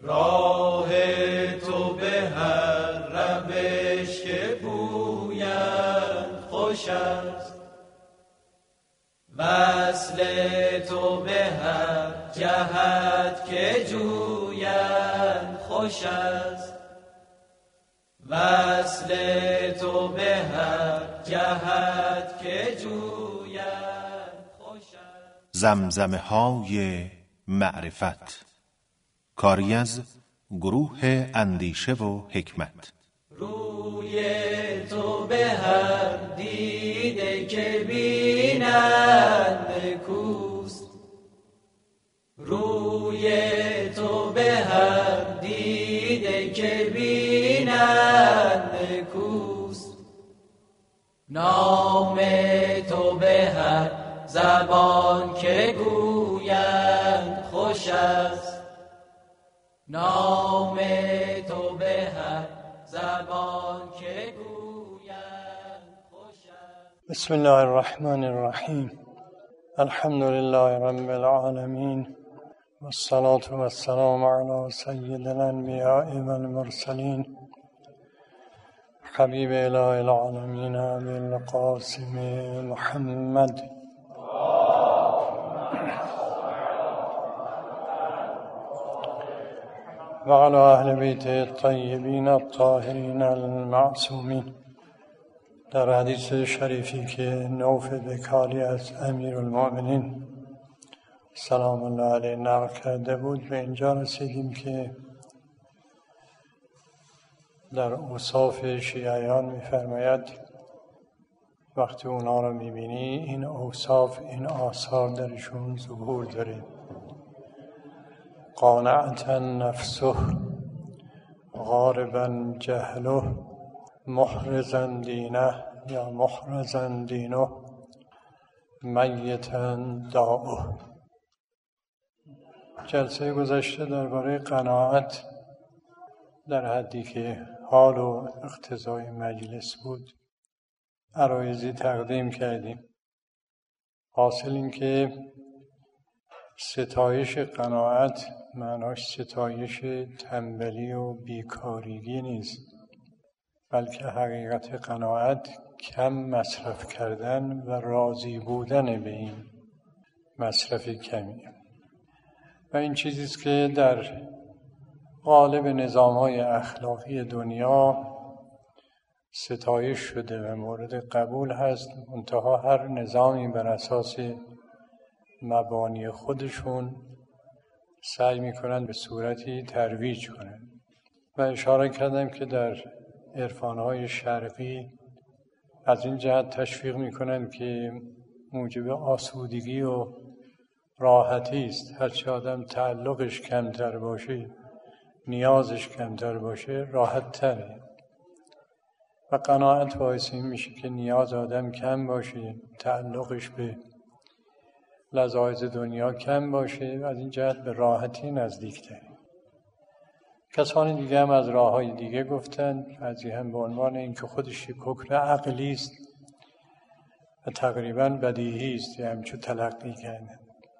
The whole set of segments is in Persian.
راه تو به هر روش که گویند خوش است، وصل تو به هر جهت که جویند خوش است، وصل تو به هر جهت که جویند خوش است. زمزمه های معرفت، کاری از گروه اندیشه و حکمت. روی تو به هر دیده که بینند نکوست، روی تو به هر دیده که بینند نکوست، نام تو به هر زبان که گویند خوش است، نام تو به هر زبان که گویند خوش است. بسم الله الرحمن الرحیم. الحمد لله رب العالمین والصلاة والسلام علی سید الانبیاء والمرسلین حبیب اله العالمین ابی القاسم محمد و علی اهل بیت الطیبین الطاهرین المعصومین. در حدیث شریفی که نوف بکالی از امیرالمؤمنین سلام الله علیه نقل کرده بود، به اینجا رسیدیم که در اوصاف شیعیان می‌فرماید وقتی اونا رو می‌بینی این اوصاف، این آثار درشون ظهور داره. قانعتا نفسه، غاربا جهله، محرزا دینه یا محرزا دینه، میتا داؤه. جلسه گذشته درباره قناعت در حدی که حال و اقتضای مجلس بود عرایضی تقدیم کردیم. حاصل این که ستایش قناعت معناش ستایش تنبلی و بیکاریگی نیست، بلکه حقیقت قناعت کم مصرف کردن و راضی بودن به این مصرف کمی. و این چیزیست که در قالب نظام‌های اخلاقی دنیا ستایش شده و مورد قبول هست، منتها هر نظامی بر اساس مبانی خودشون سعی میکنن به صورتی ترویج کنن. و اشاره کردم که در عرفان‌های شرقی از این جهت تشویق میکنن که موجب آسودگی و راحتی است. هرچه آدم تعلقش کمتر باشه، نیازش کمتر باشه، راحت تره. و قناعت باعث این میشه که نیاز آدم کم باشه، تعلقش به لذایذ دنیا کم باشه و از این جهت به راحتی نزدیک‌تره. کسانی دیگه هم از راه‌های دیگه گفتن، بعضی هم به عنوان این که خودش یک حکم عقلی است و تقریباً بدیهی است، یعنی همچون تلقی کردن.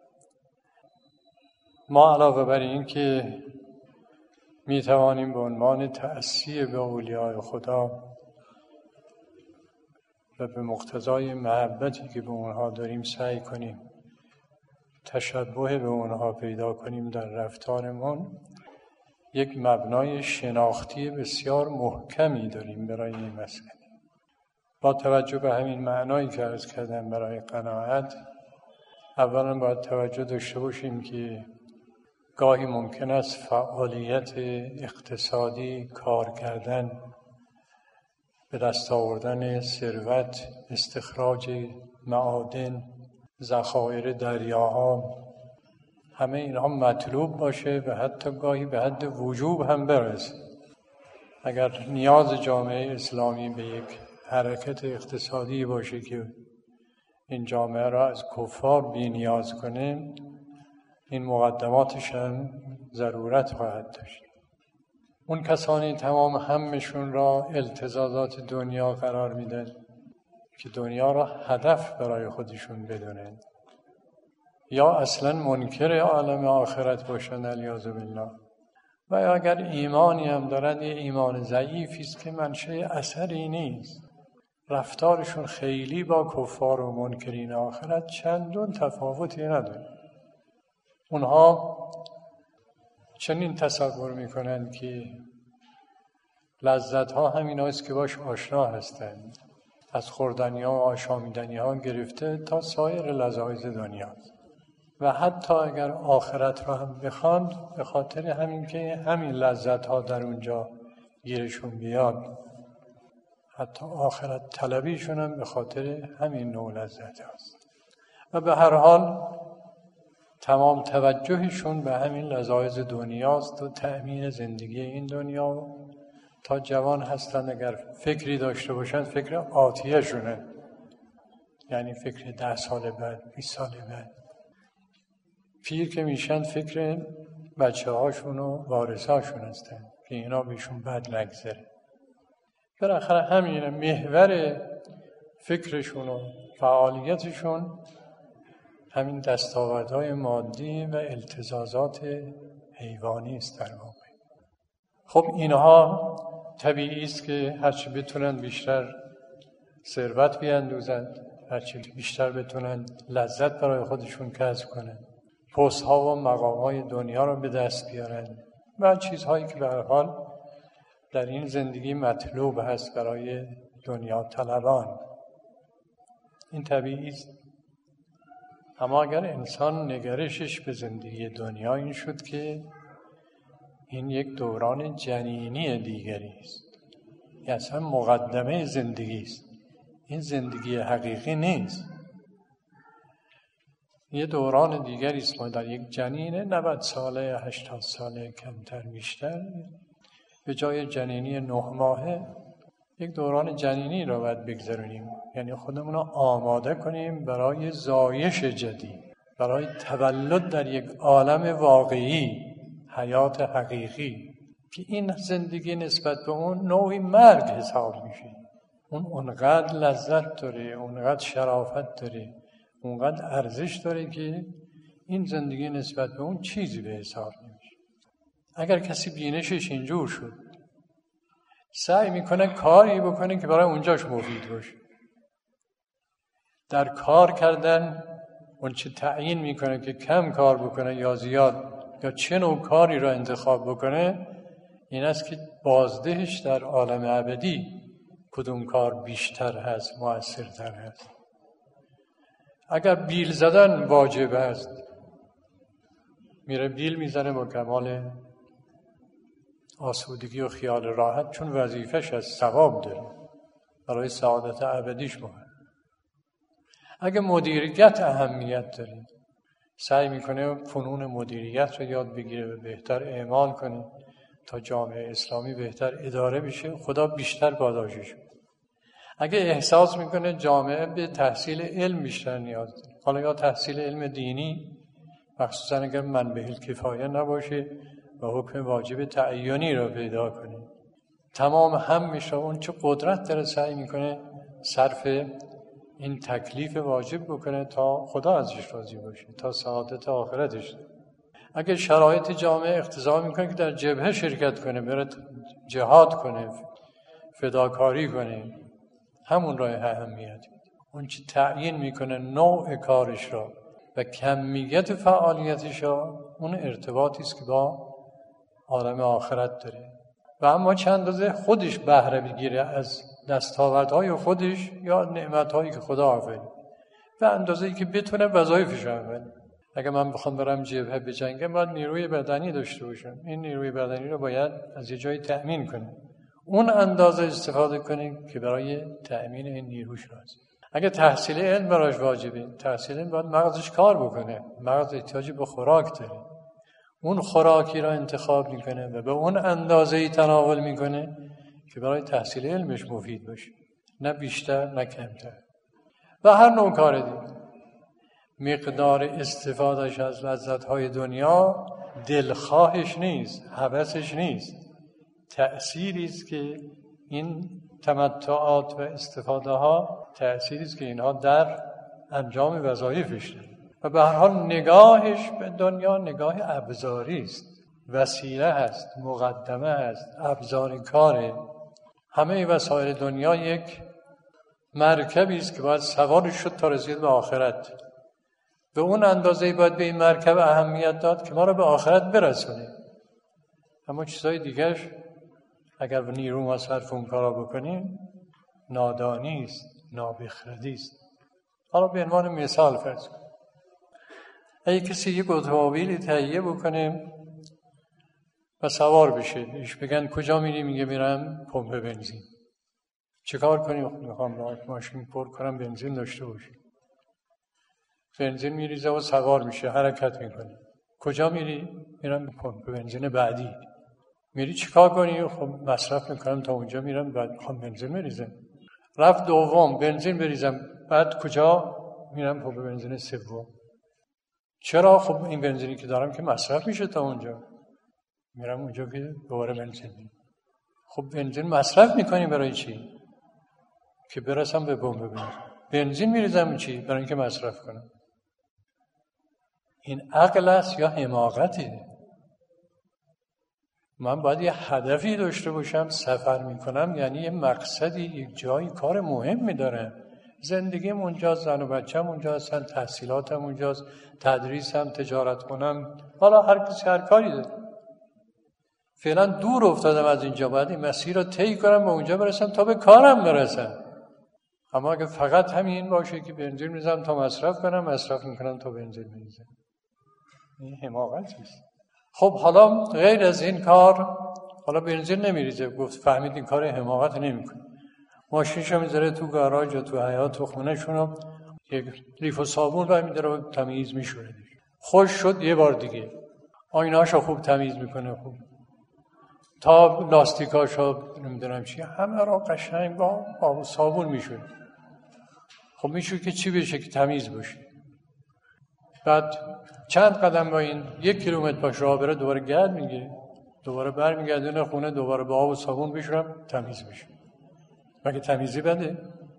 ما علاوه بر این که می توانیم به عنوان تأسی به اولیاء خدا و به مقتضای محبتی که به اونها داریم سعی کنیم تشبه به اونها پیدا کنیم در رفتارمون، یک مبنای شناختی بسیار محکمی داریم برای این مسئله. با توجه به همین معنایی که عرض کردم برای قناعت، اولا باید توجه داشته باشیم که گاهی ممکن است فعالیت اقتصادی، کار کردن، به دست آوردن ثروت، استخراج معادن، ذخایر دریاها، همه اینها مطلوب باشه و حتی گاهی به حد وجوب هم برسه. اگر نیاز جامعه اسلامی به یک حرکت اقتصادی باشه که این جامعه را از کفار بی نیاز کنه، این مقدماتش هم ضرورت خواهد داشت. اون کسانی تمام همشون را التزامات دنیا قرار میدن که دنیا را هدف برای خودشون بدونن، یا اصلا منکر عالم آخرت باشن، علیاذ بالله، و اگر ایمانی هم دارند یه ایمان ضعیفی است که منشأ اثری نیست. رفتارشون خیلی با کفار و منکرین آخرت چندان تفاوتی نداره. اونها چنین تصور میکنند که لذت ها همین هست که باش آشنا هستند، از خوردنی ها و آشامیدنی ها گرفته تا سایر لذایذ دنیا، و حتی اگر آخرت را هم بخواند به خاطر همین که همین لذت ها در اونجا گیرشون بیاد، حتی آخرت طلبیشون هم به خاطر همین نوع لذت هست. و به هر حال تمام توجهشون به همین لذایذ دنیاست و تأمین زندگی این دنیا. تا جوان هستن اگر فکری داشته باشن فکر آتیه شونه، یعنی فکر 10 سال بعد، 20 سال بعد. پیر که میشن فکر بچه هاشون و وارثاشون هستن که اینا بهشون بد نگذره. بالاخره همینه محور فکرشون و فعالیتشون همین دستاوردهای مادی و التزازات حیوانی است در واقع. خب اینها طبیعی است که هرچی بتونن بیشتر ثروت بیاندوزند، هرچی بیشتر بتونن لذت برای خودشون کسب کنن، پست‌ها و مقام‌های دنیا رو به دست بیارن و چیزهایی که به هر حال در این زندگی مطلوب هست برای دنیا طلبان. این طبیعی است. اما اگر انسان نگرشش به زندگی دنیا این شد که این یک دوران جنینی دیگری است، یعنی اصلا مقدمه زندگی است، این زندگی حقیقی نیست. یه دوران دیگری است. ما در یک جنین 90 ساله 80 ساله کمتر بیشتر به جای جنینی 9 ماهه یک دوران جنینی رو باید بگذرونیم، یعنی خودمون رو آماده کنیم برای زایش جدید، برای تولد در یک عالم واقعی، حیات حقیقی که این زندگی نسبت به اون نوعی مرگ حساب میشه. اون اونقدر لذت داره، اونقدر شرافت داره، اونقدر ارزش داره که این زندگی نسبت به اون چیزی به حساب نمیشه. اگر کسی بینشش اینجور شد سعی میکنه کاری بکنه که برای اونجاش مفید باشه. در کار کردن اون چه تعیین میکنه که کم کار بکنه یا زیاد یا چه نوع کاری را انتخاب بکنه این است که بازدهش در عالم ابدی کدوم کار بیشتر هست، مؤثرتر هست. اگر بیل زدن واجب است میره بیل میزنه با کمال آسودگی و خیال راحت، چون وظیفش از ثواب داره، برای سعادت ابدیش مهم. اگه مدیریت اهمیت داره سعی میکنه فنون مدیریت رو یاد بگیره و بهتر اعمال کنه تا جامعه اسلامی بهتر اداره بشه، خدا بیشتر پاداشش بده. اگه احساس میکنه جامعه به تحصیل علم بیشتر نیاز داره، حالا یا تحصیل علم دینی مخصوصا اگر منبع الکفایه نباشه و حکم واجب تعیینی را پیدا کنه، تمام همش را اون چه قدرت داره سعی میکنه صرف این تکلیف واجب بکنه تا خدا ازش راضی باشه، تا سعادت آخرتش. اگه شرایط جامعه اقتضا میکنه که در جبهه شرکت کنه، بره جهاد کنه، فداکاری کنه، همون راه اهمیت. اون چه تعیین میکنه نوع کارش را و کمیت فعالیتش را، اون ارتباطی است که با عالم آخرت داره. و اما چند اندازه خودش بهره بگیره از دستاوردهای خودش یا نعمتهایی که خدا آفرید، و اندازه‌ای که بتونه وظایفش رو انجام. اگه من بخوام برم جبهه بجنگم باید نیروی بدنی داشته باشم، این نیروی بدنی رو باید از یه جایی تأمین کنه، اون اندازه استفاده کنه که برای تأمین این نیروش لازم. اگه تحصیل علم براش واجبه، تحصیل علم باید مغزش کار بکنه، مغز احتیاجی به خوراک داره، اون خوراکی را انتخاب میکنه و به اون اندازه‌ای تناول میکنه که برای تحصیل علمش مفید باشه، نه بیشتر نه کمتر. و هر نوع کار دیگه مقدار استفادهش از لذت‌های دنیا دلخواهش نیست، هوسش نیست، تأثیری است که این تمتعات و استفاده ها تأثیری است که اینها در انجام وظایفش داره. و به هر حال نگاهش به دنیا نگاه ابزاری است، وسیله هست، مقدمه هست، ابزار کاره. همه وسایل دنیا یک مرکبی است که باید سوارش شد تا رسید به آخرت. به اون اندازه‌ای باید به این مرکب اهمیت داد که ما رو به آخرت برسونه. اما چیزای دیگرش اگر به نیرو ما صرف اون کارا بکنیم نادانی است، نابخردی است. حالا به عنوان مثال فرض کنیم اگه کسی یک اتومبیلی تهیه بکنه و سوار بشه، ایش بگن کجا میری؟ میگه میرم پمپ بنزین. چه کار کنیم؟ میخوام ماشین پر کنم بنزین داشته باشه. بنزین میریزه و سوار میشه، حرکت میکنه. کجا میری؟ میرم پمپ بنزین بعدی. میری چی کار کنی؟ خب مصرف میکنم تا اونجا میرم، بعد میخوام بنزین بریزم. رفت دوم بنزین بریزم، بعد کجا؟ میرم پمپ بنزین سوم. چرا؟ خب این بنزینی که دارم که مصرف میشه تا اونجا، میرم اونجا که دوباره بنزین میرم. خب بنزین مصرف میکنی برای چی؟ که برسم به پمپ بنزین. بنزین میریزم چی؟ برای اینکه مصرف کنم. این عقل است یا حماقته؟ من باید یه هدفی داشته باشم، سفر میکنم یعنی یه مقصدی، یک جایی کار مهمی دارم. زندگیم اونجاست، زن و بچه‌م اونجاست، تحصیلاتم اونجاست، تدریسم، تجارت کنم، حالا هر کسی هر کاری داره. فعلا دور افتادم از اینجا، باید این مسیر رو طی کنم به اونجا برسم تا به کارم برسم. اما اگه فقط همین باشه که بنزین می‌ریزم تا مصرف کنم، مصرف میکنم تا بنزین بریزم، این حماقت است. خب حالا غیر از این کار، حالا بنزین نمیریزه، گفت فهمید این کار حماقت نمیکنه. ماشینشو میذاره تو گاراژ و تو حیاط و خونه‌شون، یک لیف و صابون برمی‌داره و تمیز میشوره. خوش شد یه بار دیگه آیناشو خوب تمیز میکنه، خوب تا لاستیکاشو نمیدونم چی، همه را قشنگ با آب و صابون میشوره. خب میشه که چی بشه؟ که تمیز باشه. بعد چند قدم با این 1 کیلومتر باش راه بره، دوباره گرد میگیره، دوباره برمیگردونه خونه، دوباره با آب و صابون بشورم، تمیز میشه. مگه تمیزی بده؟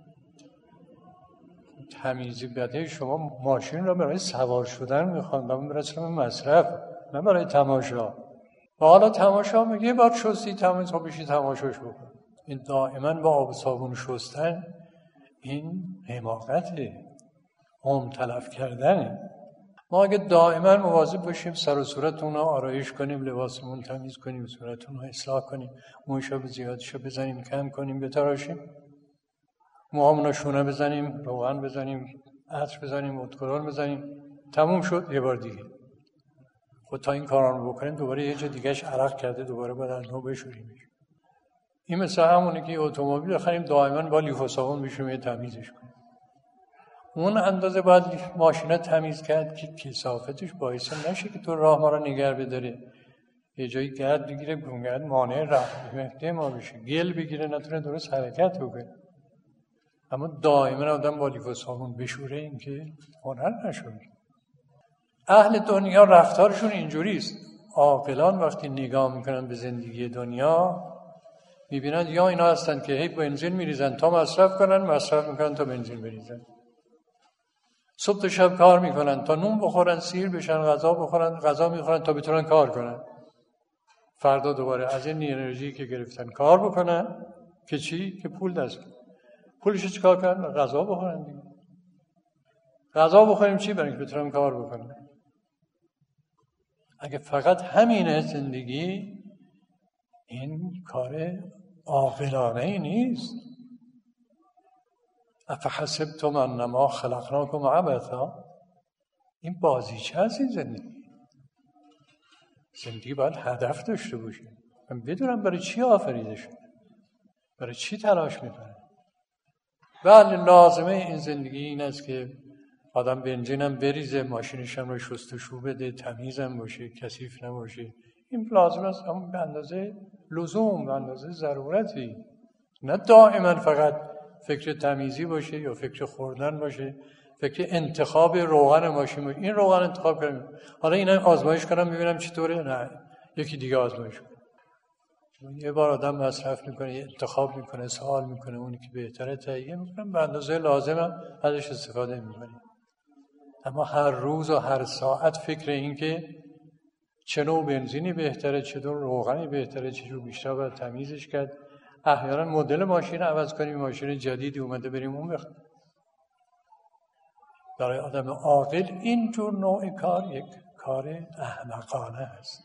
تمیزی بده. شما ماشین رو برای سوار شدن میخوان، من برسم مصرف، نه برای تماشا. و حالا تماشا میگه بار شستی تمیز ها بشی تماشاش بکن. این دائما با آب و صابون شستن، این حماقته، تلف کردنه. ما اگه دائما مواظب باشیم سر و صورتون رو آرایش کنیم، لباسمون تمیز کنیم، صورتون رو اصلاح کنیم، موشا به زیادشو بزنیم، کم کنیم، بتراشیم، موهامون رو شونه بزنیم، روغن بزنیم، عطر بزنیم، ادکلون بزنیم، تموم شد یه بار دیگه. خود تا این کارا رو بکنیم دوباره یه جا دیگهش عرق کرده، دوباره باید از نو بشوریمش. این مثل همونه که اتومبیل بخریم دائما با لیف و صابون بشوریم تمیزش کنیم. اون اندازه باید ماشینا تمیز کرد که کثافتش باعث نشه که تو راه ما رو نگه بداره، یه جایی گرد بگیره، گرد مانع راه ما بشه، گل بگیره نتونه درست حرکت بکنه. اما دائما آدم با لیف و صابون بشوره، این که هنر نشونه. اهل دنیا رفتارشون اینجوری است. عاقلان وقتی نگاه میکنن به زندگی دنیا میبینن یا اینا هستن که هی بنزین میریزن تا مصرف کنن، مصرف میکنن تا بنزین بریزن. صبح تا شب کار میکنن تا نون بخورن، سیر بشن، غذا بخورن، غذا میخورن تا بتونن کار کنن. فردا دوباره از این انرژی که گرفتن کار بکنن که چی؟ که پول دست کنن. پولش چی کار کنن؟ غذا بخورن دیگه. غذا بخوریم چی؟ برای اینکه بتونن کار بکنن. اگه فقط همینه زندگی، این کار عاقلانه ای نیست. افحسبتم انما خلقناکم عبثا، این بازیچه هست. این زندگی باید هدف داشته باشه. من بدونم برای چی آفریده شده، برای چی تلاش میکنه. بله لازمه این زندگی این است که آدم بنزینم بریزه، ماشینشم رو شستشو بده، تمیزم باشه، کثیف نباشه. این لازم است، اما به اندازه لزوم، به اندازه ضرورتی. نه دائما فقط فکر تمیزی باشه یا فکر خوردن باشه، فکر انتخاب روغن ماشین باشه. این روغن انتخاب کنم، حالا اینا آزمایش کنم ببینم چطوره، نه یکی دیگه آزمایش کنم. یه بار آدم مصرف میکنه، انتخاب میکنه، سوال میکنه، اونی که بهتره تهیه میکنه، به اندازه لازمم ازش استفاده میکنه. اما هر روز و هر ساعت فکر این که چه نوع بنزینی بهتره، چه نوع روغنی بهتره، چه جور بیشتر باید تمیزش کرد. احیانا مدل ماشین عوض کنیم، ماشین جدیدی اومده بریم اون بخریم. برای آدم عاقل این جور نوع کار یک کار احمقانه است.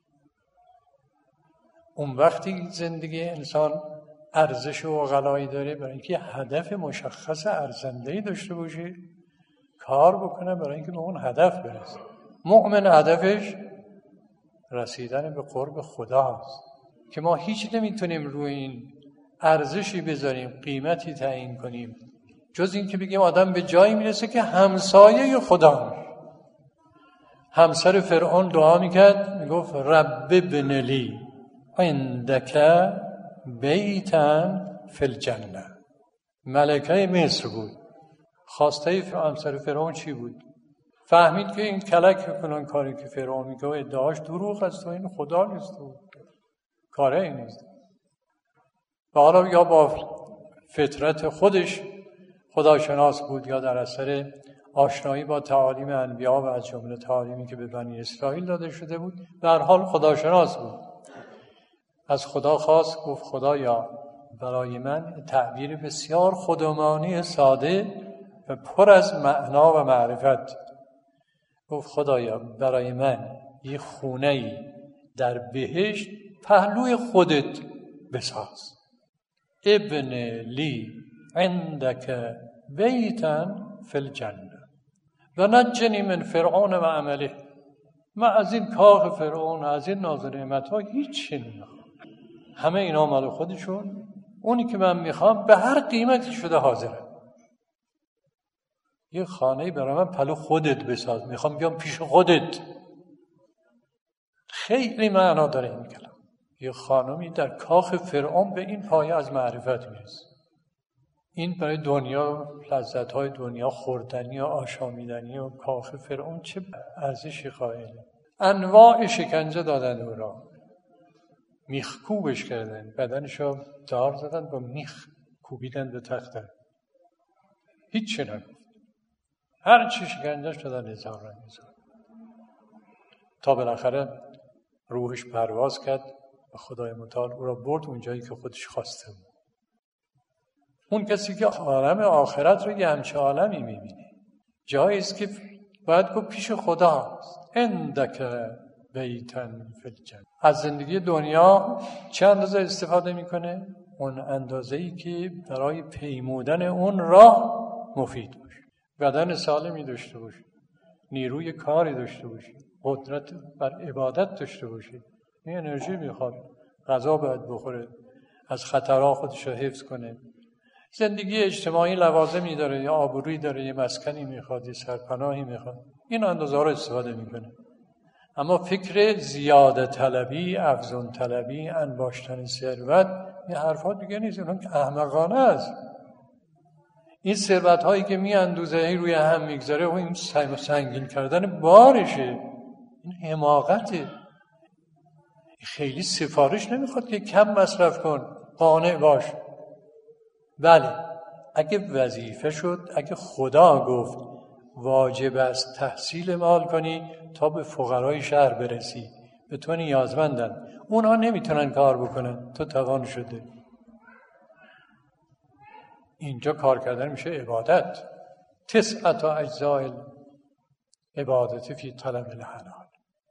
اون وقتی زندگی انسان ارزش و غلایی داره، برای اینکه هدف مشخص ارزنده‌ای داشته باشه، کار بکنه برای اینکه به اون هدف برسه. مؤمن هدفش رسیدن به قرب خداست که ما هیچ نمیتونیم روی این ارزشی بذاریم، قیمتی تعیین کنیم، جز این که بگیم آدم به جایی میرسه که همسایه خدا میشه. همسر فرعون دعا میکرد، میگفت رب ابن لی عندک بیتا فی الجنه. ملکه مصر بود. خواسته همسر فرعون چی بود؟ فهمید که این کلک فلان کاری که فرعون میگه ادعاش دروغ است و این خدا نیست و کاره این نیست. و حالا یا با فطرت خودش خداشناس بود یا در اثر آشنایی با تعالیم انبیا و از جمله تعالیمی که به بنی اسرائیل داده شده بود، در حال خداشناس بود. از خدا خواست، گفت خدایا برای من، تعبیر بسیار خودمانی ساده و پر از معنا و معرفت، گفت خدایا برای من یه خونه‌ای در بهشت پهلوی خودت بساز. ابن لی عندک بیتا فی الجنه و نجنی من فرعون و عمله. من از این کاخ فرعون، از این ناز و نعمت‌ها هیچ نمیخوام. همه اینا مال خودشون، اونی که من میخوام به هر قیمتی شده حاضرم. یه خانه‌ای برای من پهلو خودت بساز، میخوام بیام پیش خودت. خیلی معنا داره این کلام. یه خانمی در کاخ فرعون به این پایه از معرفت میرسه. این برای دنیا، لذت‌های دنیا، خوردنی و آشامیدنی و کاخ فرعون چه ارزشی قائله. انواع شکنجه دادن او را، میخ کوبش کردن، بدنشو دار زدن با میخ کوبیدن به تخته. هیچ چی نگفت. هر چی شکنجهش دادن هزار رنگ. تا بالاخره روحش پرواز کرد و خدای متعال او را برد اونجایی که خودش خواسته بود. اون کسی که عالم آخرت رو یه همچه عالمی میبینه، جایی است که باید گفت پیش خداست. عندک بیتا فی الجنه. از زندگی دنیا چه اندازه استفاده میکنه؟ اون اندازه‌ای که برای پیمودن اون راه مفید باشه. بدن سالمی داشته باشه، نیروی کاری داشته باشه، قدرت بر عبادت داشته باشه. این انرژی میخواد. غذا باید بخوره، از خطرها خودش رو حفظ کنه. زندگی اجتماعی لوازمی داره، یا آبرویی داره، یه مسکنی میخواد، یه سرپناهی میخواد. این اندازه رو استفاده میکنه. اما فکر زیاده طلبی، افزون طلبی، انباشتن ثروت، این حرفات دیگه نیست. اونم که احمقانه است. این ثروت هایی که میاندوزه روی هم میگذاره و این سنگین کردن بارشه. این حماقته. خیلی سفارش نمیخواد که کم مصرف کن، قانع باش. بله، اگه وظیفه شد، اگه خدا گفت واجب است تحصیل مال کنی تا به فقرای شهر برسی، به تو نیازمندن، اونها نمیتونن کار بکنن، تو توان شده. اینجا کار کردن میشه عبادت. تسعة اجزاء عبادت فی طلب الحلال.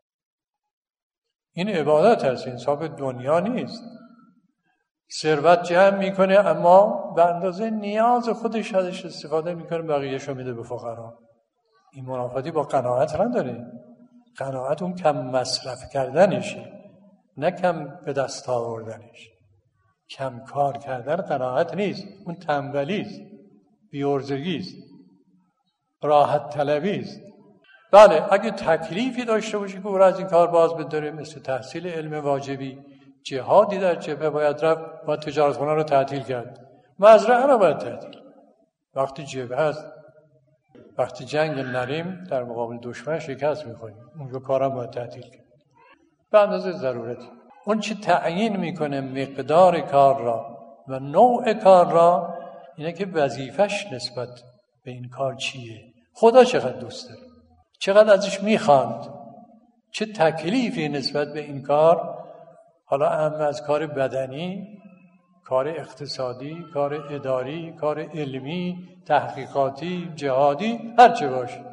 این عبادت هست، انصاف دنیا نیست. ثروت جمع میکنه اما به اندازه نیاز خودش ازش استفاده میکنه، بقیه‌شو میده به فقرا. این منافاتی با قناعت نداره. قناعت اون کم مصرف کردنشه، نه کم به دست آوردنش. کم کار کردن قناعت نیست، اون تنبلی است، بی‌عرضگی است، راحت طلبی است. بله، اگه تکلیفی داشته باشی که او را از این کار باز بداره، مثل تحصیل علم واجبی، جهادی در جبهه باید رفت، باید تجارتخانه رو تعطیل کرد، مزرعه رو باید تعطیل. وقتی جبهه هست، وقتی جنگ نریم در مقابل دشمن شکست می‌خوریم، اونجا کارم باید تعطیل کرد به اندازه ضرورتی. اون چی تعیین میکنه مقدار کار را و نوع کار را اینه که وظیفش نسبت به این کار چیه، خدا چقدر دوست داره، چقدر ازش میخواند، چه تکلیفی نسبت به این کار، حالا اهم از کار بدنی، کار اقتصادی، کار اداری، کار علمی، تحقیقاتی، جهادی، هر چه باشه،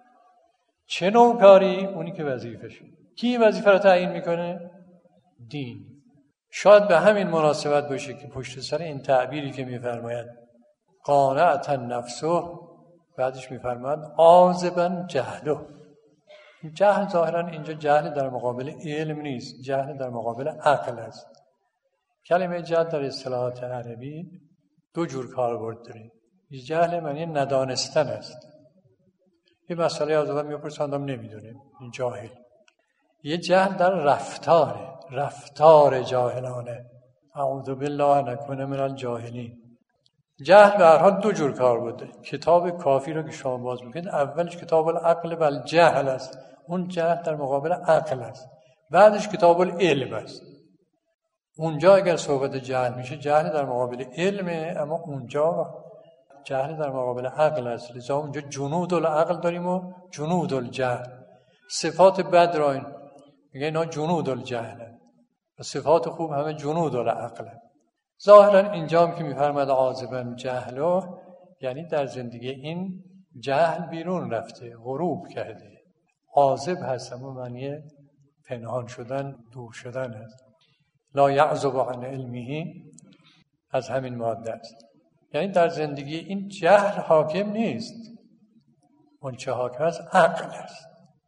چه نوع کاری، اونی که وظیفشه. کی این وظیفه رو تعیین میکنه؟ دین. شاید به همین مناسبت باشه که پشت سر این تعبیری که میفرماید قانعت نفسه، بعدش میفرماید عاذبا جهله. جهل ظاهرا اینجا جهل در مقابل علم نیست، جهل در مقابل عقل است. کلمه جهل در اصطلاحات عربی دو جور کاربرد داره. جهل معنی ندانستن است. یه مسئله از آدم میپرسه آدم نمیدونه، این جاهل. یه جهل در رفتاره، رفتار جاهلانه. اعوذ بالله نکون من الجاهلین. جهل به هر حال دو جور کار بوده. کتاب کافی رو که شما باز میکنید، اولش کتاب العقل و الجهل است، اون جهل در مقابل عقل است. بعدش کتاب العلم است. اونجا اگر صحبت جهل میشه، جهل در مقابل علمه، اما اونجا جهل در مقابل عقل است. لذا اونجا جنود العقل داریم و جنود الجهل. صفات بد را این میگه اینا جنود الجهل و صفات خوب همه جنود العقل. ظاهرا اینجا هم که میفرماد عاذبا جهله، یعنی در زندگی این جهل بیرون رفته، غروب کرده. عاذب هست اما معنی پنهان شدن، دور شدن هست. لا یعزب عن علمه از همین ماده است. یعنی در زندگی این جهل حاکم نیست، اون چه حاکم است عقل است.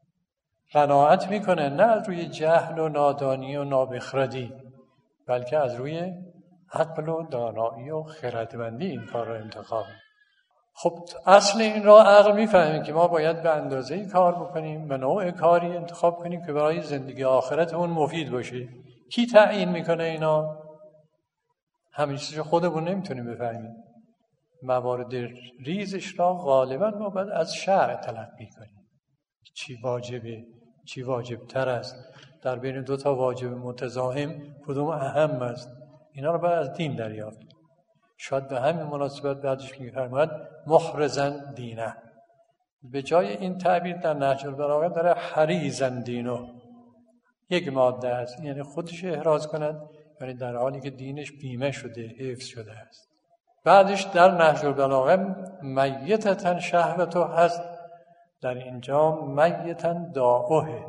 قناعت میکنه نه از روی جهل و نادانی و نابخردی، بلکه از روی عقل و دانایی و خردمندی این کار را انتخاب. خب اصل این را عقل میفهمه که ما باید به اندازه‌ای کار بکنیم، به نوع کاری انتخاب کنیم که برای زندگی آخرتمون مفید باشه. کی تعیین میکنه اینا؟ همین چیزو خودمون نمیتونیم بفهمیم. موارد ریزش را غالبا ما باید از شرع تلقی کنیم. چی واجبه، چی واجب تر است، در بین دو تا واجب متزاحم کدوم اهم است، اینا رو باید از دین دریافت. شاید به همین مناسبت بعدش میفرماید محرزن دینه. به جای این تعبیر در نهج البلاغه داره حریزن دینه، یک ماده است، یعنی خودش احراز کند، یعنی در حالی که دینش بیمه شده، حفظ شده است. بعدش در نهج البلاغه میتتن شهوتو هست، در اینجا میتن داعوه.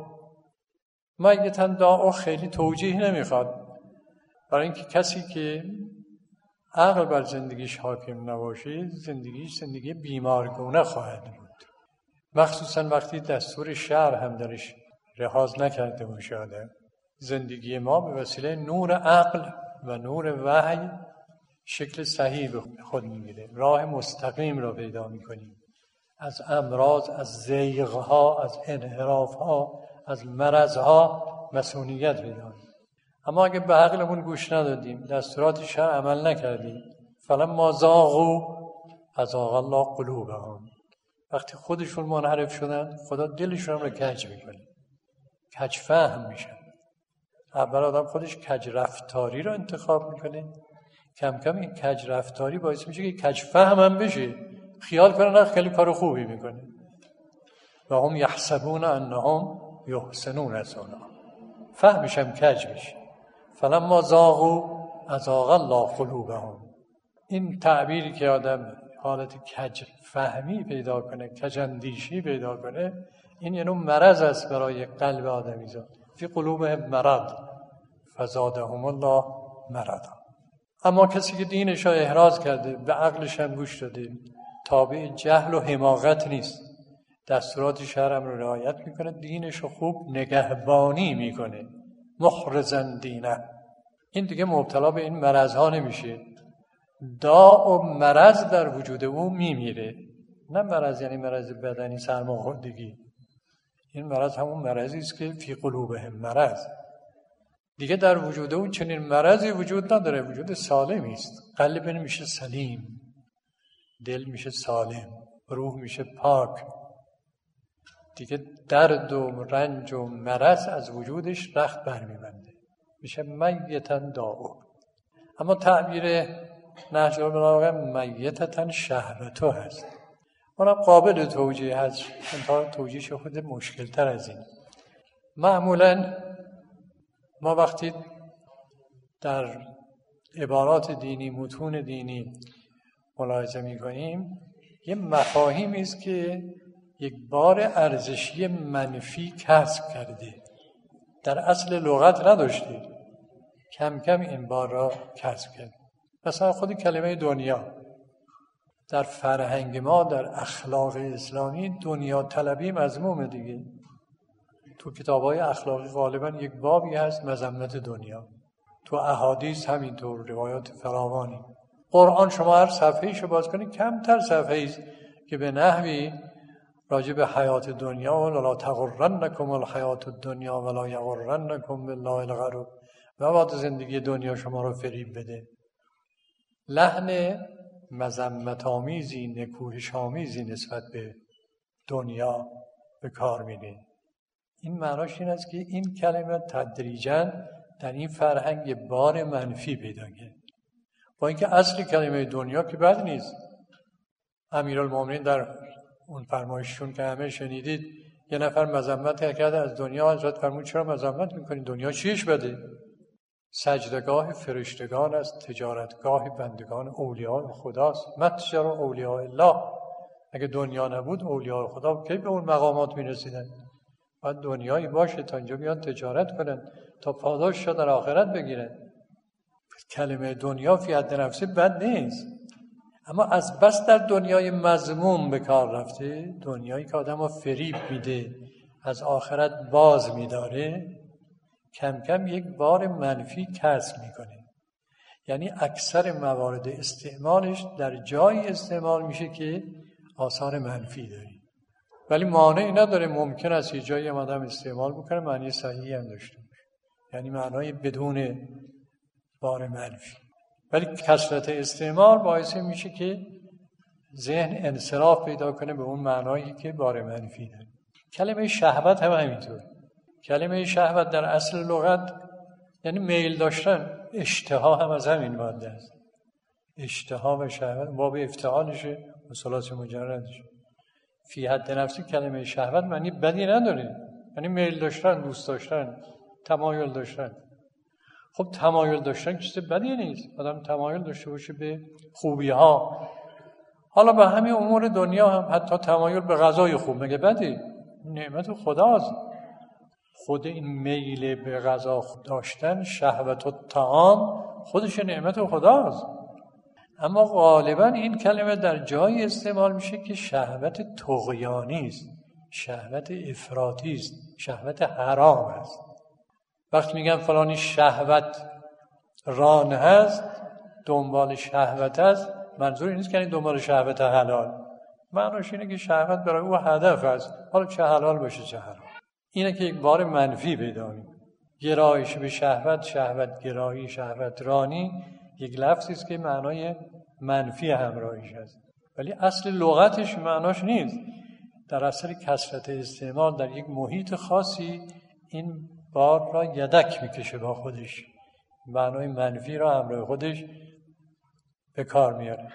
میتن داعوه خیلی توجیه نمیخواد، برای اینکه کسی که عقل بر زندگیش حاکم نباشه، زندگیش زندگی بیمارگونه خواهد بود، مخصوصا وقتی دستور شرع هم درش رهاز نکرده باشه آدم. زندگی ما به وسیله نور عقل و نور وحی شکل صحیح به خود میگیره، راه مستقیم را پیدا میکنیم، از امراض، از زیغها، از انحرافها، از مرضها مسئولیت پیدا میکنیم. اما اگه به عقلمون گوش ندادیم، دستورات شرع عمل نکردیم، فلما زاغوا ازاغ الله قلوبهم، وقتی خودشون منحرف شدن خدا دلشون رو کج میکنه، کج فهم میشن. اول آدم خودش کج رفتاری رو انتخاب میکنه، کم کم این کج رفتاری باعث میشه که کج فهم هم بشه، خیال کنه خیلی کار خوبی میکنه. و هم یحسبون انهم یحسنون صنعا، فهمش هم کج میشه. فلما زاغوا ازاغ الله قلوبهم. این تعبیری که آدم حالت کج فهمی پیدا کنه، کج اندیشی پیدا کنه، این یه نوع مرض است برای قلب آدمیزاد. فی قلوبهم مرض فزادهم الله مرضا. اما کسی که دینش را احراز کرده، به عقلش هم گوش داده، تابع جهل و حماقت نیست، دستورات شرع رو رعایت میکنه، دینش رو خوب نگهبانی میکنه، محرزن دینه، این دیگه مبتلا به این مرض نمیشه. داء و مرض در وجود او میمیره. نه مرض یعنی مرض بدنی، سرماخوردگی، این مرض همون مرضی است که فی قلوبهم مرض. دیگه در وجود او چنین مرضی وجود نداره، وجود سالمی است. قلب میشه سلیم، دل میشه سالم، روح میشه پاک، دیگه درد و رنج و مرض از وجودش رخت برمیبنده، میشه میتن داعو. اما تعبیر نهج البلاغه میتتن شهوتو هست، اونم قابل توجیه هست، انتها توجیهش خود مشکل تر از این. معمولا ما وقتی در عبارات دینی، متون دینی ملاحظه می‌کنیم، یه مفاهیمی است که یک بار ارزشی منفی کسب کرده، در اصل لغت نداشته، کم کم این بار را کسب کرده. مثلا خود کلمه دنیا در فرهنگ ما، در اخلاق اسلامی، دنیا طلبی مذمومه دیگه. تو کتاب‌های اخلاقی غالبا یک بابی هست مذمت دنیا، تو احادیث همینطور، روایات فراوانی. قرآن شما هر صفحه‌ایشو باز کنید کمتر صفحه‌ای است که به نحوی راجع به حیات دنیا و لا تغرنکم الحیات الدنیا ولا یغرنکم بالله الغرور و بعد زندگی دنیا شما رو فریب بده. لحن مذمت آمیزی، نکوهش آمیزی نسبت به دنیا به کار میده. این معناش این است که این کلمه تدریجاً در این فرهنگ بار منفی پیدا کرد، با اینکه اصل کلمه دنیا که بد نیست. امیرالمومنین در اون فرمایششون که همه شنیدید، یه نفر مذمت کرده از دنیا، حضرت فرمود چرا مذمت میکنید؟ دنیا چیش بده؟ سجدگاه فرشتگان است، تجارتگاه بندگان اولیاء خداست. متجر اولیاء الله. اگه دنیا نبود اولیاء خدا کی به اون مقامات میرسیدن؟ باید دنیایی باشه تا اینجا بیان تجارت کنن تا پاداشش در آخرت بگیرن. کلمه دنیا فی حد نفسه بد نیست، اما از بس در دنیای مذموم به کار رفته، دنیایی که آدم رو فریب میده، از آخرت باز میداره، کم کم یک بار منفی کسب میکنه. یعنی اکثر موارد استعمالش در جایی استعمال میشه که آثار منفی داره، ولی مانعی نداره ممکن است یه جایی هم آدم استعمال بکنه معنی صحیحی هم داشته باشه، یعنی معنای بدون بار منفی. ولی کثرت استعمال باعث میشه که ذهن انصراف پیدا کنه به اون معنایی که بار منفی داره. کلمه شهوت هم همینطور. کلمه شهوت در اصل لغت یعنی میل داشتن، اشتها هم از همین ماده است. اشتها و شهوت باب افتعالشه و ثلاث مجردشه. فی حد نفسی کلمه شهوت معنی بدی نداره، یعنی میل داشتن، دوست داشتن، تمایل داشتن. خب تمایل داشتن چیز بدی نیست، آدم تمایل داشته باشه به خوبی ها. حالا به همین امور دنیا هم حتی تمایل به غذای خوب مگه بدی؟ نعمت خداست. خود این میل به غذا داشتن، شهوت الطعام، خودش نعمت خداست. اما غالبا این کلمه در جایی استعمال میشه که شهوت طغیانی است، شهوت افراطی است، شهوت حرام است. وقتی میگن فلانی شهوت ران هست، دنبال شهوت است، منظور این نیست که دنبال شهوت حلال. معناش اینه که شهوت برای او هدف است، حالا چه حلال باشه چه حرام. اینه که یک بار منفی پیدا می‌کنه. گرایش به شهوت، شهوت گرایی، شهوت رانی یک لفظی است که معنای منفی همراهیش است، ولی اصل لغتش معناش نیست. در اثر کثرت استعمال در یک محیط خاصی این بار را یدک میکشه با خودش، معنای منفی را همراه خودش به کار میاره.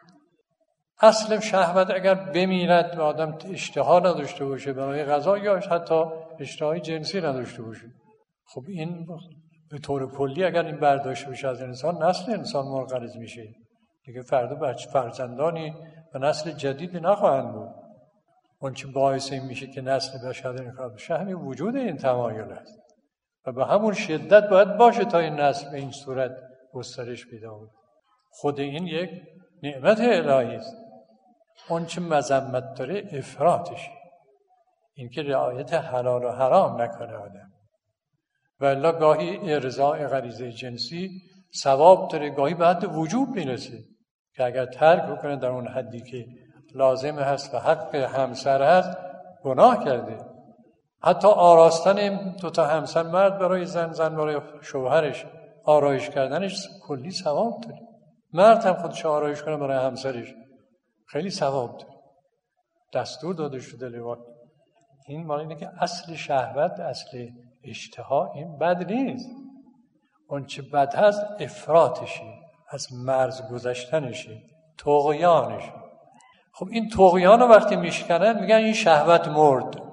اصل شهوت اگر بمیرد و آدم اشتها نداشته باشه برای غذا یا حتی اشتهای جنسی نداشته باشه، خب این به طور کلی اگر این برداشت بشه از انسان، نسل انسان منقرض میشه دیگه. فردا فرزندانی و نسل جدیدی نخواهند بود. اون چه باعث این میشه که نسل بشر انقراض بشه همین وجود این تمایل است و به همون شدت باید باشه تا این نسل به این صورت گسترش پیدا کنه. خود این یک نعمت الهی است. اون چه مذمت داره افراطشه، این که رعایت حلال و حرام نکنه آدم. و الا گاهی ارضاء غریزه جنسی ثواب داره، گاهی به حد وجوب میرسه که اگر ترک بکنه در اون حدی که لازم هست و حق همسر هست گناه کرده. حتی آراستن دو تا همسر، مرد برای زن، زن برای شوهرش، آرایش کردنش کلی ثواب داره. مرد هم خودش آرایش کنه برای همسرش خیلی ثواب داره، دستور داده شده لباس. این معنی اینه که اصل شهوت، اصل اشتها این بد نیست. اون چه بد هست افراطشه، از مرز گذشتنشه، طغیانشه. خب این طغیان رو وقتی میشکنن میگن این شهوت مرد.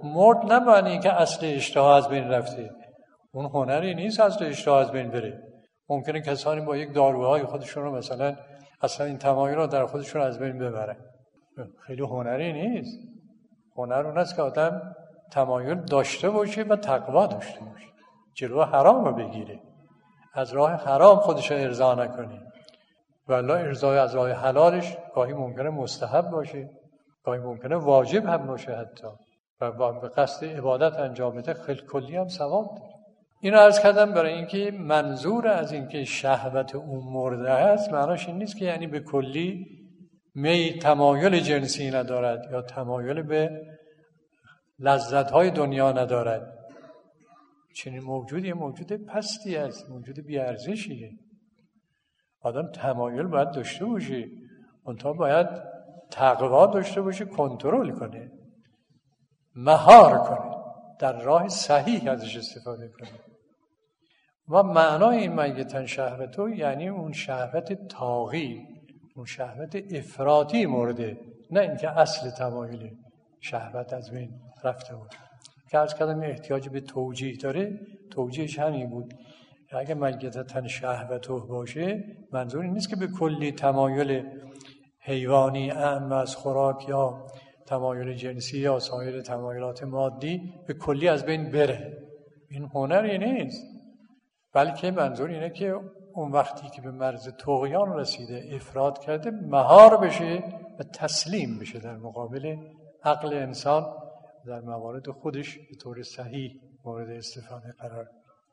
مرد نه معنی این که اصل اشتها از بین رفته. اون هنری نیست اصل اشتها از بین بره. ممکنه کسانی با یک داروهای خودشون رو مثلا اصلا این تمایل رو در خودشون از بین ببرن. خیلی هنری نیست. هنر اون است که آدم تمایل داشته باشه و تقوا داشته باشه، جلو حرام رو بگیره، از راه حرام خودش رو ارضا نکنه. ولی ارضای از راه حلالش گاهی ممکنه مستحب باشه، گاهی ممکنه واجب هم باشه حتی، و به قصد عبادت انجام بده خیلی کلی هم ثواب داره. اینو عرض کردم برای اینکه منظور از اینکه شهوت اون مرده است معناش این نیست که یعنی به کلی می تمایل جنسی ندارد یا تمایل به لذت‌های دنیا ندارد. چنین موجودی موجود پستی است، موجود بی‌ارزشیه. آدم تمایل باید داشته باشه، منتها باید تقوا داشته باشه، کنترل کنه، مهار کنه، در راه صحیح ازش استفاده کنه. و معنای این میتن شهوتو یعنی اون شهوت طاغی، اون شهوت افراطی مرده، نه اینکه اصل تمایل شهوت از بین رفته بود. که عرض کردم احتیاج به توجیه داره، توجیهش همین بود اگه میتن شهوتو باشه منظور این نیست که به کلی تمایل حیوانی اعم از خوراک یا تمایل جنسی یا سایر تمایلات مادی به کلی از بین بره. این هنری نیست، بلکه منظور اینه که اون وقتی که به مرز طغیان رسیده، افراط کرده، مهار بشه و تسلیم بشه در مقابل عقل انسان، در موارد خودش به طور صحیح مورد استفاده قرار.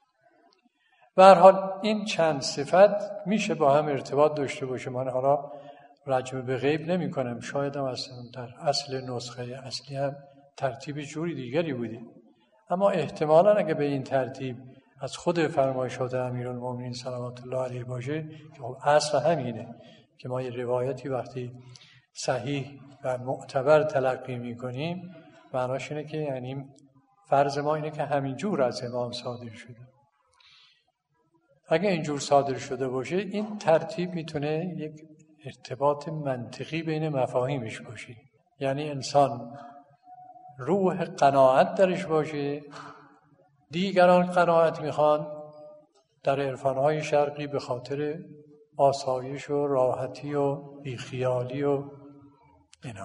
به هر حال این چند صفت میشه با هم ارتباط داشته باشه. من حالا رجمه به غیب نمی کنم، شاید هم اصلا در اصل نسخه اصلی هم ترتیب جوری دیگری بوده، اما احتمالاً اگه به این ترتیب از خود فرمایشات امیرالمومنین صلوات الله علیه باشه که خب اصل همینه که ما یه روایتی وقتی صحیح و معتبر تلقی میکنیم معناش اینه که یعنی فرض ما اینه که همین جور از امام صادر شده. اگه اینجور صادر شده باشه این ترتیب میتونه یک ارتباط منطقی بین مفاهیمش باشه، یعنی انسان روح قناعت درش باشه. دیگران قناعت میخوان در عرفانهای شرقی به خاطر آسایش و راحتی و بیخیالی و اینا.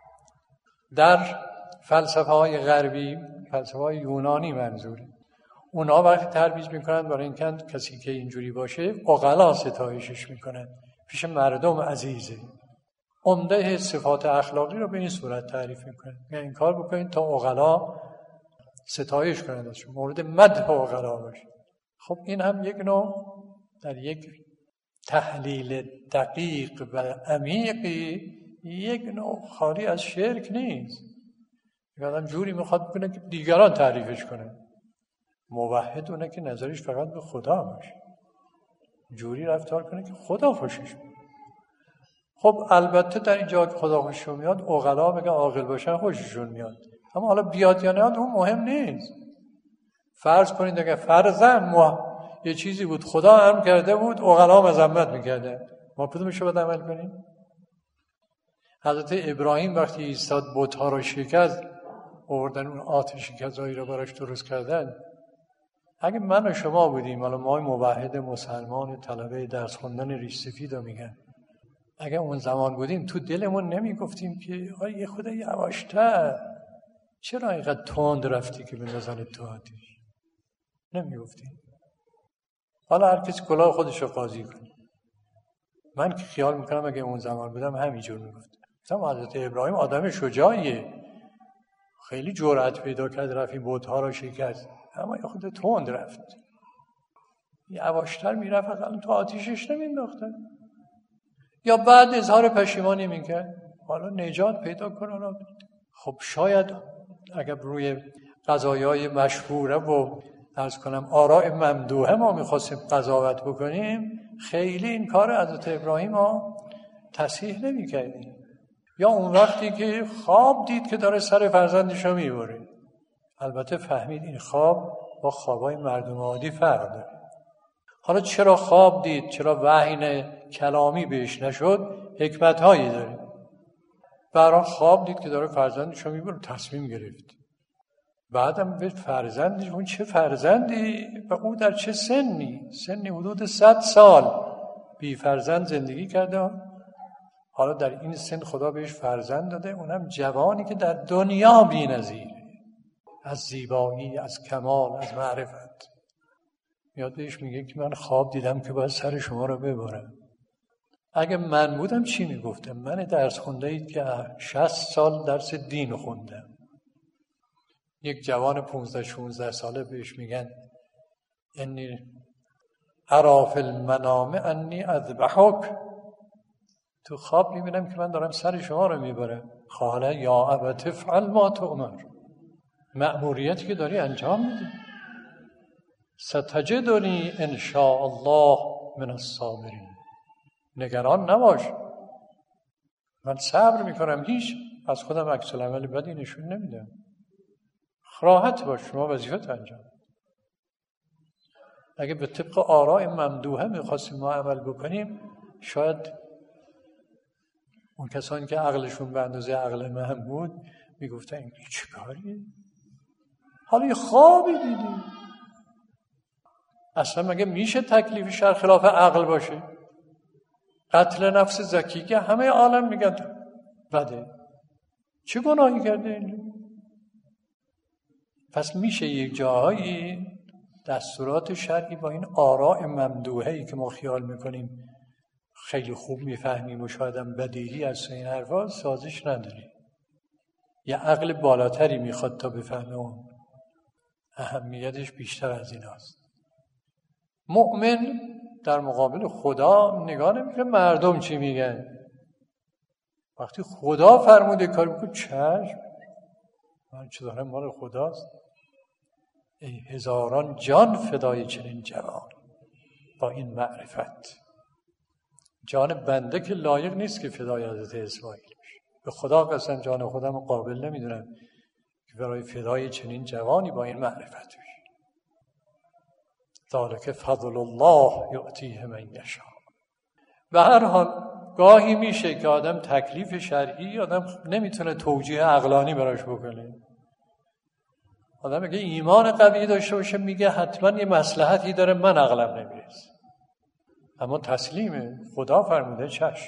در فلسفه های غربی، فلسفه های یونانی منظوره، اونا وقتی ترویج میکنن برای اینکه کسی که اینجوری باشه عقلا ستایشش میکنن، پیش مردم عزیزه. عمده صفات اخلاقی رو به این صورت تعریف میکنن، یعنی این کار بکنین تا عقلا ستایش کنند، مورد مدح عقلا باشه. خب این هم یک نوع در یک تحلیل دقیق و عمیقی یک نوع خالی از شرک نیست. یک آدم جوری میخواد بکنه که دیگران تعریفش کنه. موحد اونه که نظرش فقط به خدا باشه، جوری رفتار کنه که خدا خوشش میاد. خب البته در این جا که خدا خوشش میاد عقلا بگن عاقل باشن خوششون میاد، اما حالا بیاد یا نه اون مهم نیست. فرض کنید اگه فرضاً یه چیزی بود خدا امر کرده بود عقلا مذمت میکرده، ما کدومش رو باید عمل کنیم؟ حضرت ابراهیم وقتی ایستاد بت‌ها رو شکست، آوردن اون آتش کذایی رو براش درست کردن. اگه من و شما بودیم، حالا ما موحد مسلمان طلبه درس خوندن ریش سفید رو میگن، اگه اون زمان بودیم تو دلمون نمیگفتیم که یه خدا یواشتر، چرا اینقدر تند رفتی که بندازن تو آتش؟ نمیگفتیم. حالا هر کسی کلاه خودش رو قاضی کنه. من که خیال میکنم اگه اون زمان بودم همینجور میگفتم. مثلا حضرت ابراهیم آدم شجاعیه، خیلی جرأت پیدا کرد رفت این بت‌ها رو شکست، اما یه خود تند رفت. یواشتر میرفت اقلا تو آتیشش نمینداختن. یا بعد اظهار پشیمانی میکرد، حالا نجات پیدا کنه. خب شاید اگر روی قضایای مشهوره و عرض کنم آراء ممدوحه ما میخواستیم قضاوت بکنیم، خیلی این کار حضرت ابراهیم ها تصحیح نمیکردیم. یا اون وقتی که خواب دید که داره سر فرزندش رو میبره، البته فهمید این خواب با خوابای مردم عادی فرق داره. حالا چرا خواب دید، چرا وحی کلامی بهش نشد، حکمت هایی داره. برای خواب دید که داره فرزندش رو میبره، تصمیم گرفت. بعدم به فرزندش، اون چه فرزندی و او در چه سنی حدود 100 سال بی فرزند زندگی کرده. حالا در این سن خدا بهش فرزند داده، اونم جوانی که در دنیا بی‌نظیره، از زیبایی، از کمال، از معرفت. میاد بهش میگه که من خواب دیدم که باید سر شما رو ببرم. اگه من بودم چی میگفتم؟ من درس خونده اید که 60 سال درس دین خوندم. یک جوان 15-16 ساله بهش میگن انی ارا فی المنام انی اذبحک، تو خواب میبینم که من دارم سر شما رو میبرم. قال یا ابت افعل ما تؤمر، مأموریتی که داری انجام میدی. ستجدنی ان شاء الله من الصابرین، نگران نباش، من صبر میکنم، هیچ از خودم عکس العمل بدی نشون نمیدم. راحت باش، شما وظیفت انجام. اگه به طبق آراء ممدوحه میخواستیم ما عمل بکنیم، شاید اون کسانی که عقلشون به اندازه عقل من بود میگفتن این چه کاریه؟ حالا یه خوابی دیدی. اصلا مگه میشه تکلیف شر خلاف عقل باشه؟ قتل نفس زکی که همه عالم میگن بده، چه گناهی کرده اینجا؟ پس میشه یک جاهایی دستورات شرعی با این آراء ممدوحه‌ای که ما خیال میکنیم خیلی خوب میفهمیم و شاید هم بدیهی از این حرفا سازش نداریم. یه عقل بالاتری میخواد تا بفهمه اون اهمیتش بیشتر از این هست. مؤمن در مقابل خدا نگاه نمیکنه مردم چی میگن. وقتی خدا فرموده کار بکن، چشم، من چه دارم مال خداست. ای هزاران جان فدای چنین جوان با این معرفت. جان بنده که لایق نیست که فدای حضرت اسماعیل بشه. به خدا قسم جان خودم قابل نمیدونم که برای فدای چنین جوانی با این معرفت بشه. ذالک فضل الله یؤتیه من یشاء. و هر حال گاهی میشه که آدم تکلیف شرعی آدم نمیتونه توجیه عقلانی براش بکنه. آدم اگه ایمان قوی داشته باشه میگه حتما یه مصلحتی داره من عقلم نمیرسه، اما تسلیمه، خدا فرموده چشم.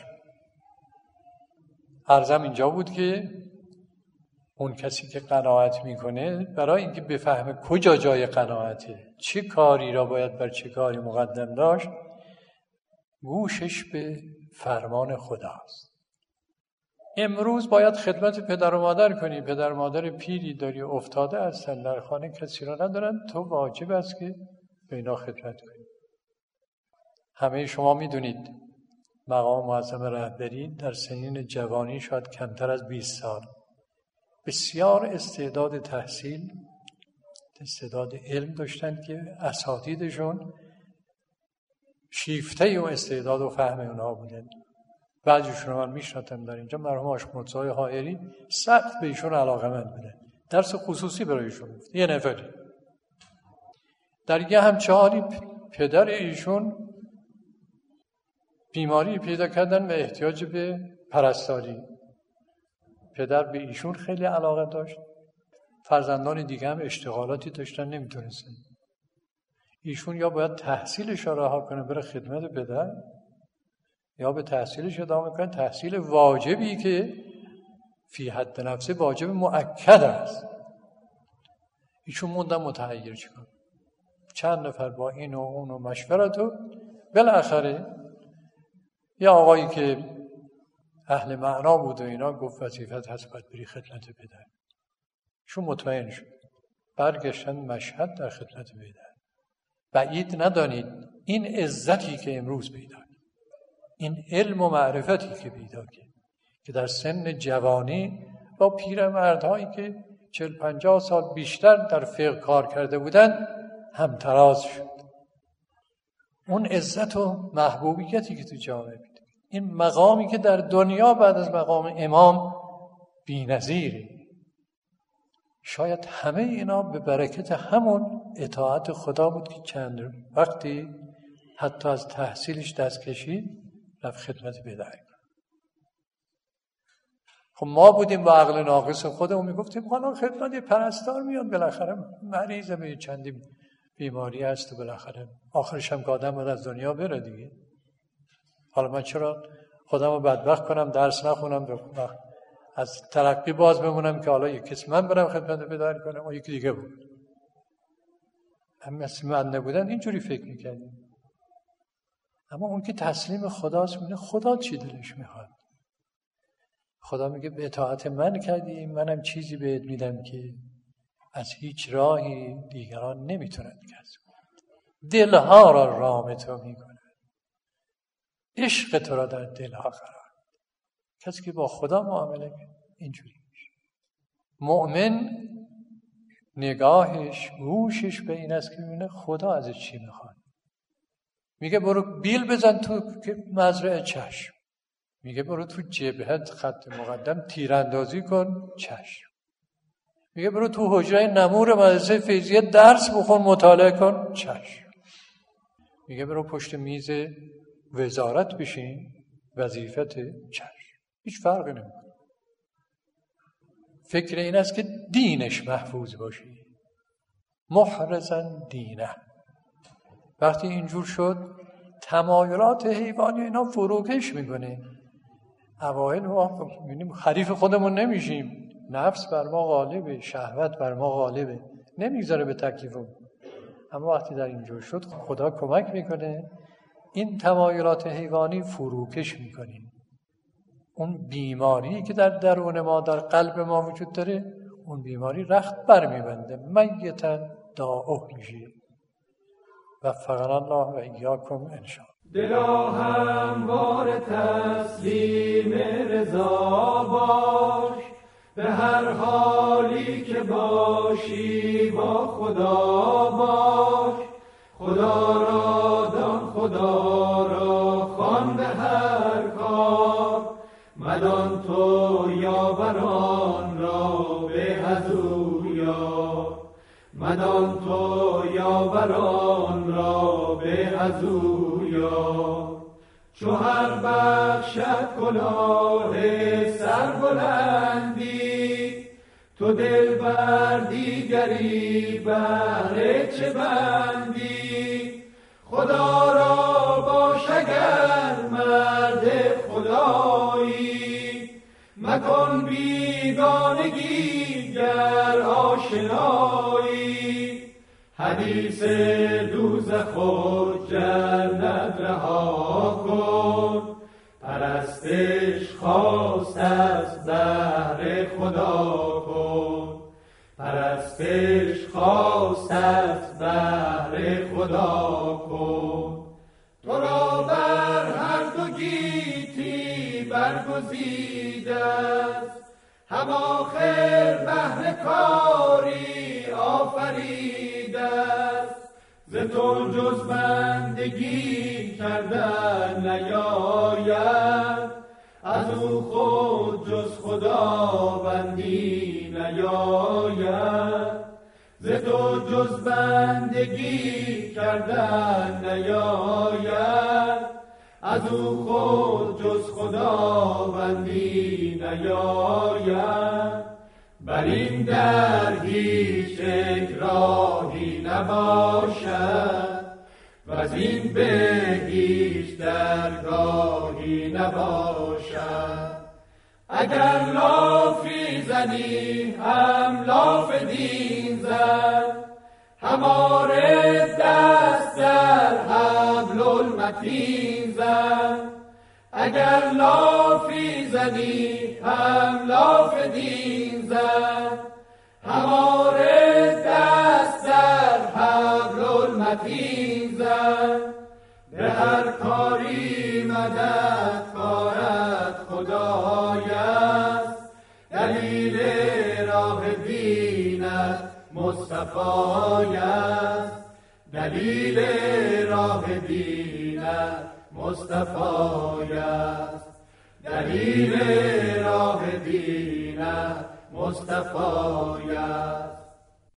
عرضم اینجا بود که اون کسی که قناعت میکنه برای اینکه بفهمه کجا جای قناعته، چه کاری را باید بر چه کاری مقدم داشت، گوشش به فرمان خداست. امروز باید خدمت پدر و مادر کنی، پدر و مادر پیری داری افتاده هستن در خانه، کسی را ندارن، تو واجب است که به اینا خدمت کنی. همه شما میدونید مقام معظم رهبری در سنین جوانی شاید کمتر از 20 سال بسیار استعداد تحصیل، استعداد علم داشتن که اساتیدشون شیفته و استعداد و فهم اونها بودن. بعضیشون من میشناسم در اینجا، مرحوم آشمرزای حائری سخت به ایشون علاقه‌مند بودن، درس خصوصی برایشون گفت. یه نفری در یه همچهاری پدر ایشون بیماری پیدا کردن و احتیاج به پرستاری. پدر به ایشون خیلی علاقه داشت، فرزندان دیگه هم اشتغالاتی داشتن نمیتونستن. ایشون یا باید تحصیلش را رها کنه بره خدمت پدر، یا به تحصیلش ادامه کنه، تحصیل واجبی که فی حد نفسه واجب مؤکد است. ایشون موندن متحیر چیکار. چند نفر با این و اون و مشورت و بالاخره یه آقایی که اهل معنا بود و اینا گفت وظیفت هست باید بری خدمت پدر. ایشون مطمئن شد، برگشتن مشهد در خدمت پدر. بعید ندانید این عزتی که امروز پیدا، این علم و معرفتی که پیدا که در سن جوانی با پیرمردهایی که 40-50 سال بیشتر در فقه کار کرده بودن همتراز شد. اون عزت و محبوبیتی که تو جامعه پیدا، این مقامی که در دنیا بعد از مقام امام بی‌نظیره. شاید همه اینا به برکت همون اطاعت خدا بود که چند وقتی حتی از تحصیلش دست کشید رفت خدمت پدر. خب ما بودیم با عقل ناقص خودمون میگفتیم حالا خدمت یه پرستار میاد، بالاخره مریضه به چندی بیماری هست و بالاخره آخرش هم که آدم باید از دنیا بره دیگه. حالا من چرا خودم رو بدبخت کنم، درس نخونم، از ترقی باز بمونم که حالا یک کسی من برم خدمت بیداری کنم و یکی دیگه بود. هم مثل من نبودن اینجوری فکر میکردیم. اما اون که تسلیم خداست میگه خدا چی دلش میخواد. خدا میگه به اطاعت من کردی، منم چیزی بهت میدم که از هیچ راهی دیگران نمیتونن کسب. دلها را رام تو میکنه، عشق تو را در دلها قرار. کسی که با خدا معامله کنه اینجوری میشه. مؤمن نگاهش گوشش به این است که ببینه خدا از چی میخواد. میگه برو بیل بزن تو مزرعه، چشم. میگه برو تو جبهت خط مقدم تیراندازی کن، چشم. میگه برو تو حجره نمور مدرسه فیضیه درس بخون، مطالعه کن، چشم. میگه برو پشت میز وزارت بشین، وظیفت، چشم. هیچ فرقی نمیکنه. فکر این است که دینش محفوظ باشه. محرزن دینه. وقتی اینجور شد تمایلات حیوانی اینا فروکش میکنه. اوایل ما میبینیم حریف خودمون نمیشیم، نفس بر ما غالبه، شهوت بر ما غالبه، نمیگذاره به تکلیفمون. اما وقتی در اینجور شد خدا کمک میکنه این تمایلات حیوانی فروکش میکنیم. اون بیماری که در درون ما، در قلب ما وجود داره، اون بیماری رخت برمیبنده، میتن داعه میشه. وفقنا الله و ایاکم انشاءالله. دلا هموار تسلیم رضا باش، به هر حالی که باشی با خدا باش. خدا را دان، خدا را خوان به هر کار، مدان تو یاوران را به از او یار. مدان تو یاوران را به از او یار. چو هر بخشد کلاه سربلندی، تو دل بر دیگری بهر چه بندی. خدا را باش اگر مرد خدایی، مکن بیگانگی گر آشنایی. حدیث دوزخ و جنت رها کن، پرستش خواست از بهر خدا کن. پرستش خواست از بهر خدا کن. تو را بر هر دو گیتی برگزیده است، هم آخر بهر کاری آفریده است. ز تو جز بندگی کردن نیاید، از او خود جز خداوندی نیاید. ز تو جز بندگی کردن نیاید، از او خود جز خداوندی نیاید. بر این در هیچ راهی نباشد، و از این به هیچ درگاهی نباشد. اگر لافی زنی هم لاف دین زن، هماره دست در حبل المتین زن. اگر لافی زنی هم لاف دین زن، هماره دست در حبل المتین زن. به هر کاری مدد کارت خدای است، دلیل راه دینت مصطفی است. دلیل راه دینت مصطفی است. دلیل راه دینت مصطفی است.